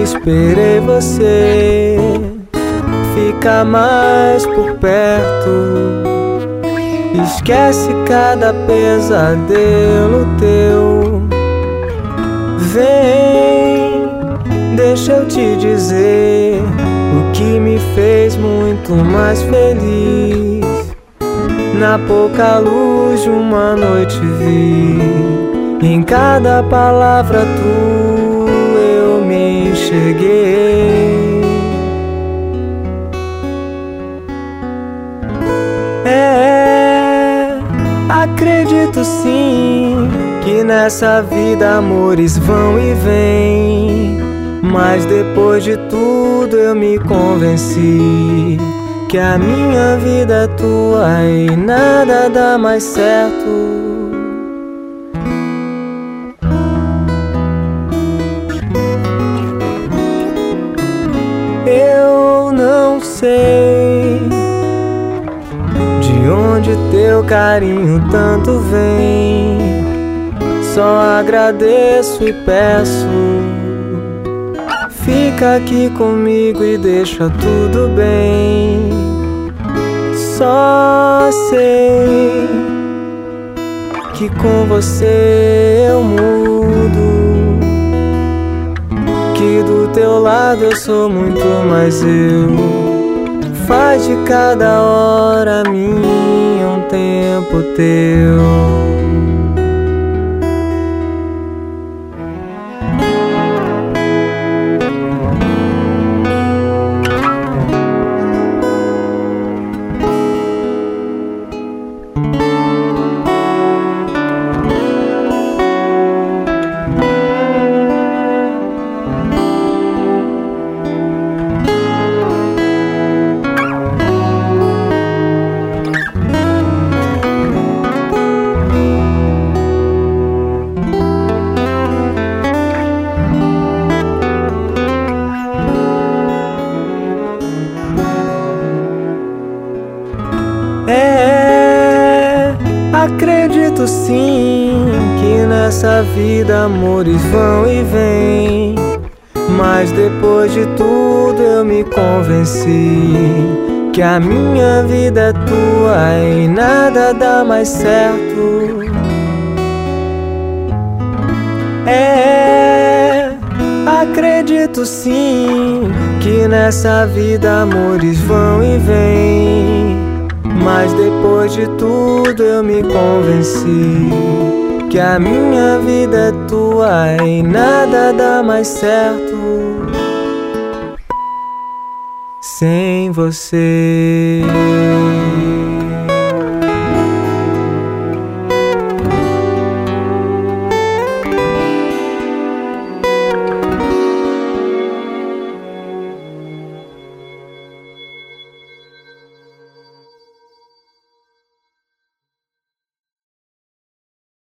esperei você ficar mais por perto. Esquece cada pesadelo teu. Vem, deixa eu te dizer o que me fez muito mais feliz. Na pouca luz de uma noite vi, em cada palavra tua eu me enxerguei. Acredito sim que nessa vida amores vão e vêm, mas depois de tudo eu me convenci que a minha vida é tua e nada dá mais certo. Eu não sei de onde teu carinho tanto vem, só agradeço e peço. Fica aqui comigo e deixa tudo bem. Só sei que com você eu mudo, que do teu lado eu sou muito mais eu. Faz de cada hora minha um tempo teu. Acredito sim que nessa vida amores vão e vêm, mas depois de tudo eu me convenci que a minha vida é tua e nada dá mais certo. Acredito sim que nessa vida amores vão e vêm, mas depois de tudo eu me convenci que a minha vida é tua e nada dá mais certo sem você.